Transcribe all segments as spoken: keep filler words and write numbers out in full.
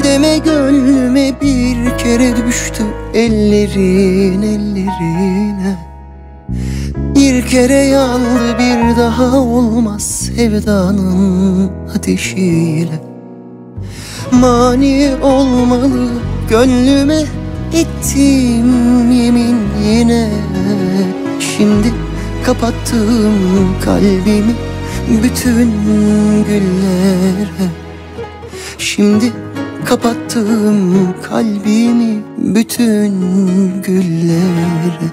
deme gönlüme bir kere düştü ellerin ellerine. Bir kere yandı, bir daha olmaz sevdanın ateşiyle. Mani olmalı gönlüme ettiğim yemin yine. Şimdi kapattım kalbimi bütün güllere. Şimdi kapattım kalbimi bütün güllere.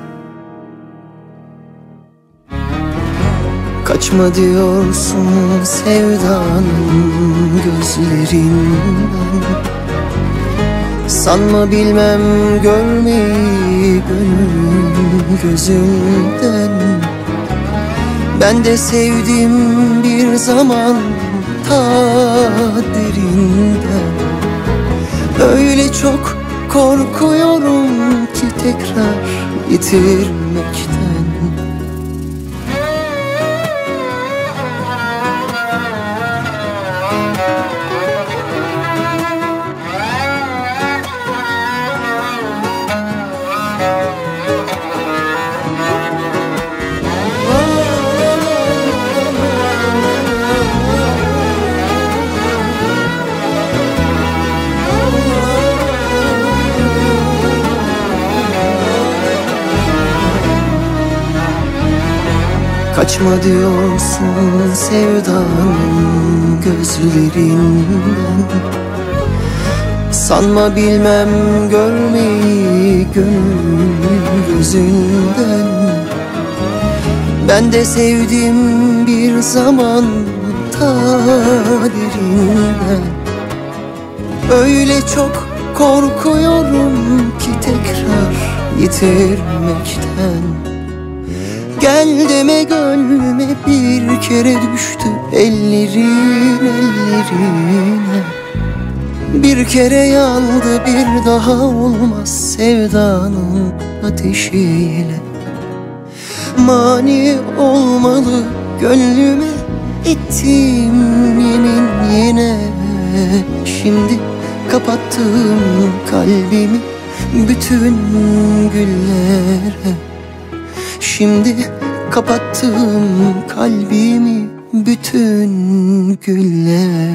Kaçma diyorsun sevdanın gözlerinden. Sanma bilmem görmeyi gönül gözünden. Ben de sevdim bir zaman ta derinden. Öyle çok korkuyorum ki tekrar yitirmekten. Kaçma diyorsun sevdanın gözlerinden. Sanma bilmem görmeyi gönül gözünden. Ben de sevdim bir zaman ta derinden. Öyle çok korkuyorum ki tekrar yitirmekten. Gel deme gönlüme bir kere düştü ellerin ellerine. Bir kere yandı, bir daha olmaz sevdanın ateşiyle. Mani olmalı gönlüme ettiğim yemin yine. Şimdi kapattım kalbimi bütün güllere. Şimdi kapattım kalbimi bütün güllere.